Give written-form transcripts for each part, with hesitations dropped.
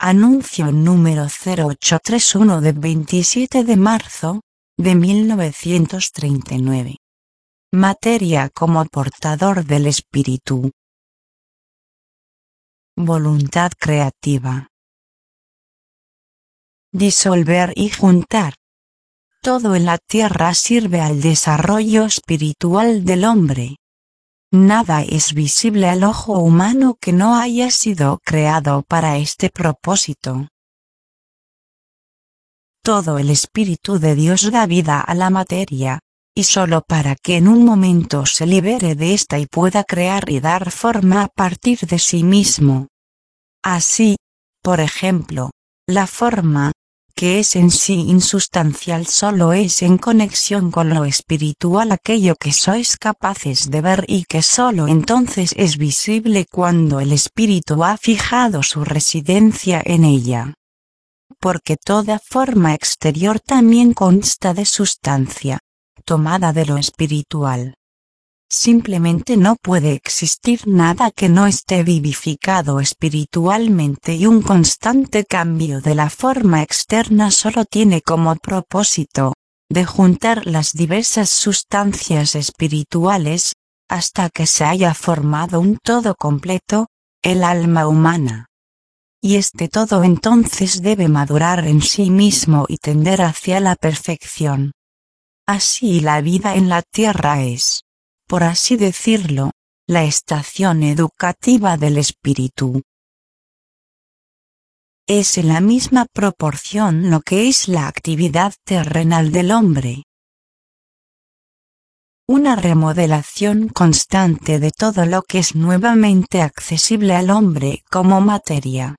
Anuncio número 0831 de 27 de marzo, de 1939. Materia como portador del espíritu. Voluntad creativa. Disolver y juntar. Todo en la tierra sirve al desarrollo espiritual del hombre. Nada es visible al ojo humano que no haya sido creado para este propósito. Todo el Espíritu de Dios da vida a la materia, y solo para que en un momento se libere de esta y pueda crear y dar forma a partir de sí mismo. Así, por ejemplo, la forma, que es en sí insustancial, solo es en conexión con lo espiritual aquello que sois capaces de ver y que solo entonces es visible cuando el espíritu ha fijado su residencia en ella. Porque toda forma exterior también consta de sustancia, tomada de lo espiritual. Simplemente no puede existir nada que no esté vivificado espiritualmente, y un constante cambio de la forma externa solo tiene como propósito, de juntar las diversas sustancias espirituales, hasta que se haya formado un todo completo, el alma humana. Y este todo entonces debe madurar en sí mismo y tender hacia la perfección. Así la vida en la tierra es, por así decirlo, la estación educativa del espíritu. Es en la misma proporción lo que es la actividad terrenal del hombre. Una remodelación constante de todo lo que es nuevamente accesible al hombre como materia.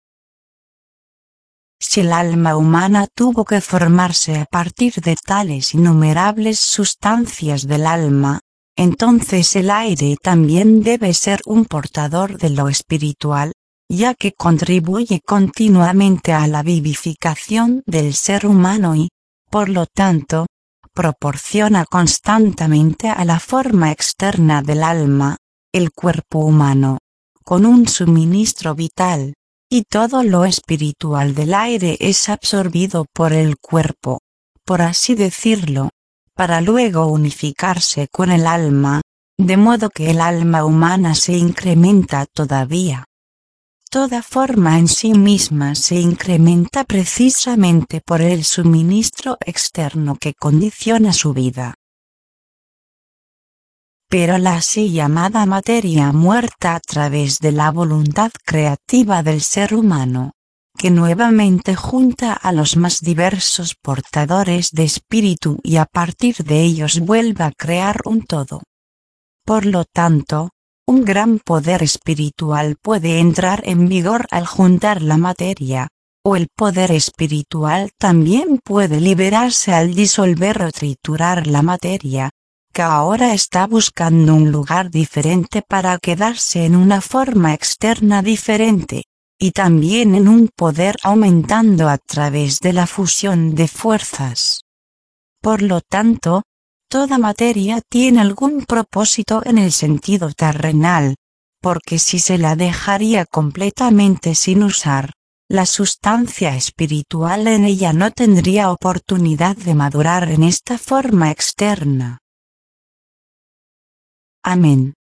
Si el alma humana tuvo que formarse a partir de tales innumerables sustancias del alma, entonces el aire también debe ser un portador de lo espiritual, ya que contribuye continuamente a la vivificación del ser humano y, por lo tanto, proporciona constantemente a la forma externa del alma, el cuerpo humano, con un suministro vital. Y todo lo espiritual del aire es absorbido por el cuerpo, por así decirlo, para luego unificarse con el alma, de modo que el alma humana se incrementa todavía. Toda forma en sí misma se incrementa precisamente por el suministro externo que condiciona su vida. Pero la así llamada materia muerta a través de la voluntad creativa del ser humano, que nuevamente junta a los más diversos portadores de espíritu y a partir de ellos vuelve a crear un todo. Por lo tanto, un gran poder espiritual puede entrar en vigor al juntar la materia, o el poder espiritual también puede liberarse al disolver o triturar la materia, que ahora está buscando un lugar diferente para quedarse en una forma externa diferente, y también en un poder aumentando a través de la fusión de fuerzas. Por lo tanto, toda materia tiene algún propósito en el sentido terrenal, porque si se la dejaría completamente sin usar, la sustancia espiritual en ella no tendría oportunidad de madurar en esta forma externa. Amén.